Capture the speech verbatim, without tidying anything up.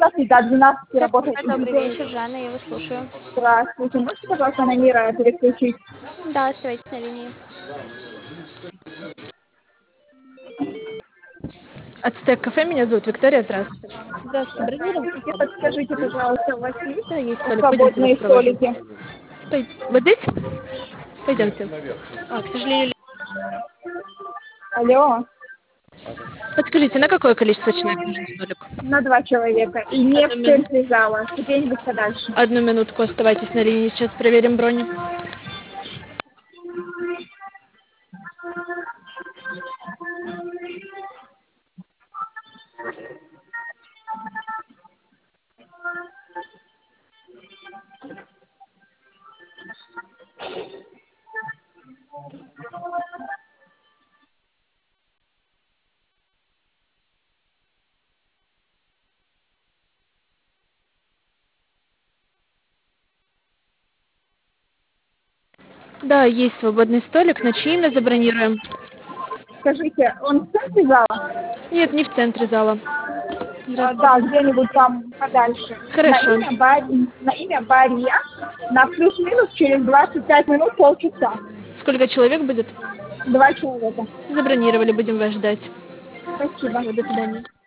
Здравствуйте, до двенадцати работает. Добрый вечер, Жанна, я вас слушаю. Здравствуйте. Можете, пожалуйста, на Мира переключить? Да, оставайтесь на линии. Ацтек кафе, меня зовут Виктория, здравствуйте. Здравствуйте, бронировать? Здравствуйте. Подскажите, пожалуйста, у вас Да, есть есть столик, пойдемте вас свободные провожу. столики? Пой- Вот здесь? Пойдемте. А, к сожалению, Алло, подскажите, на какое количество человек нужен столик? на два человека. И не Одну, в мин- центре зала, где-нибудь подальше. Одну минутку, оставайтесь на линии, сейчас проверим бронь. Да, есть свободный столик, на чье имя забронируем? Скажите, он в центре зала? Нет, не в центре зала. А, да, Здравствуйте. где-нибудь там подальше. На Хорошо. имя, Бари, на имя Бария, на плюс-минус через двадцать пять минут, полчаса. Сколько человек будет? Два человека. Забронировали, будем вас ждать. Спасибо. Всего, до свидания.